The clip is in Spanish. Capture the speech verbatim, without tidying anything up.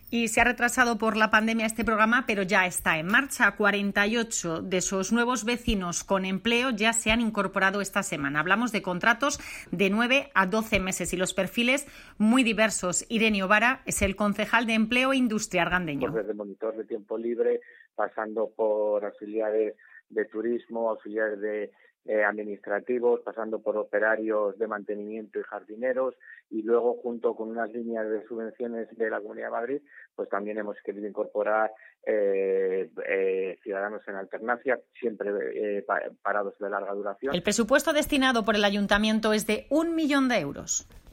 Y se ha retrasado por la pandemia este programa, pero ya está en marcha. cuarenta y ocho de esos nuevos vecinos con empleo ya se han incorporado esta semana. Hablamos de contratos de nueve a doce meses y los perfiles muy diversos. Irenio Vara es el concejal de Empleo e Industria argandeño. Pues desde monitor de tiempo libre, pasando por auxiliares de turismo, auxiliares de eh, administrativos, pasando por operarios de mantenimiento y jardineros, y luego junto con unas líneas de subvenciones de la Comunidad de Madrid, pues también hemos querido incorporar eh, eh, ciudadanos en alternancia, siempre eh, parados de larga duración. El presupuesto destinado por el Ayuntamiento es de un millón de euros.